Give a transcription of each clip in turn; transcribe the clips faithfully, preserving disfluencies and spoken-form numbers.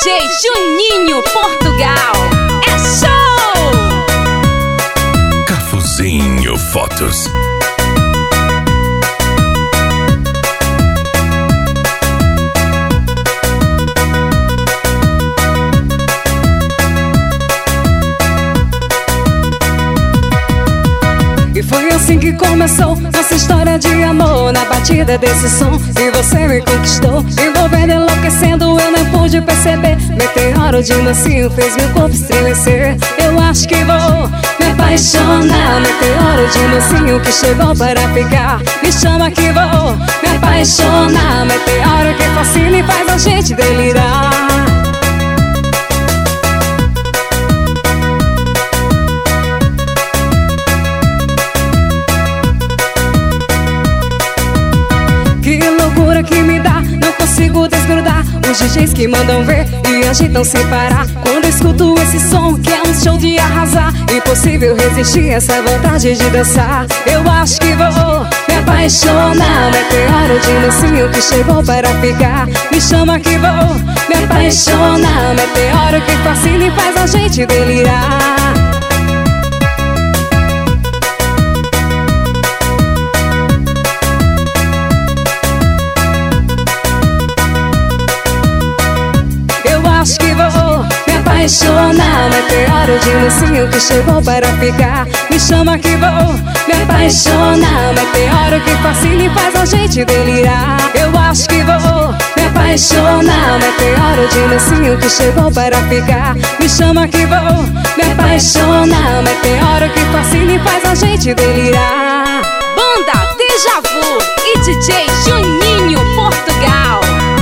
J Juninho Portugal. É show! Cafuzinho Fotos. E foi assim que começou nossa história de amor, na batida desse som. E você me conquistou, envolvendo, enlouquecendo, eu não pude perceber. Meteoro de mansinho fez meu corpo estremecer. Eu acho que vou me apaixonar. Meteoro de mansinho que chegou para ficar. Me chama que vou me apaixonar. Meteoro que fascina e faz a gente delirar. Que loucura que me dá, não consigo desgrudar. Os D Js que mandam ver e agitam sem parar. Quando eu escuto esse som, que é um show de arrasar. Impossível resistir essa vontade de dançar. Eu acho que vou me apaixonar. Meteoro de mansinho que chegou para ficar. Me chama que vou me apaixonar. Meteoro que fascina e faz a gente delirar. Acho que vou me apaixonar. Meteoro de mansinho que chegou para ficar. Me chama que vou me apaixonar. Meteoro que fascina e faz a gente delirar. Eu acho que vou me apaixonar. Meteoro de mansinho que chegou para ficar. Me chama que vou me apaixonar. Meteoro que fascina e faz a gente delirar. Banda Deja Vu e D J Juninho Portugal.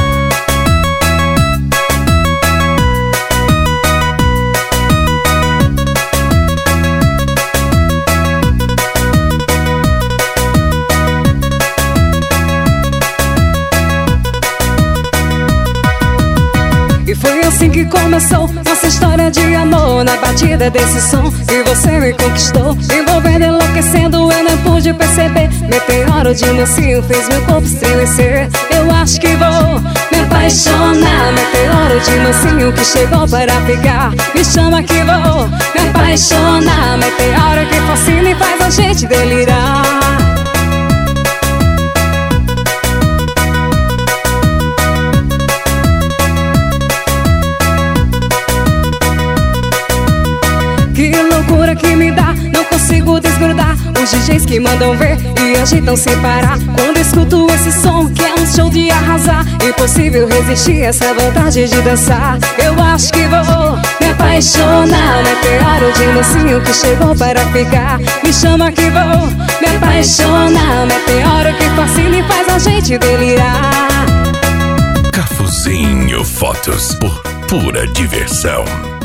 Foi assim que começou nossa história de amor, na batida desse som. E você me conquistou, envolvendo, enlouquecendo, eu não pude perceber. Meteoro de mansinho fez meu corpo estremecer. Eu acho que vou me apaixonar. Meteoro de mansinho que chegou para ficar. Me chama que vou me apaixonar. Meteoro que fascina e faz a gente delirar. Que loucura que me dá, não consigo desgrudar. Os D Js que mandam ver e agitam sem parar. Quando escuto esse som, que é um show de arrasar. Impossível resistir essa vontade de dançar. Eu acho que vou me apaixonar. Meteoro de mansinho que chegou para ficar. Me chama que vou me apaixonar. Meteoro que fascina e faz a gente delirar. Cafuzinho Fotos, por pura diversão.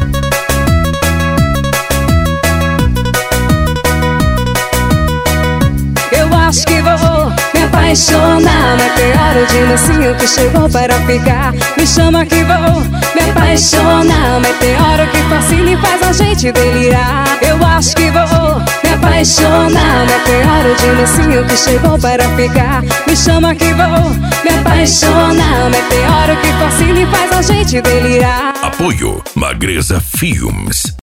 Acho que vou me apaixonar. Meteoro de mansinho que chegou para ficar. Me chama que vou me apaixonar. Meteoro que fascina e faz a gente delirar. Eu acho que vou me apaixonar. Meteoro de mansinho que chegou para ficar. Me chama que vou me apaixonar. Meteoro que fascina e faz a gente delirar. Apoio Magreza Filmes.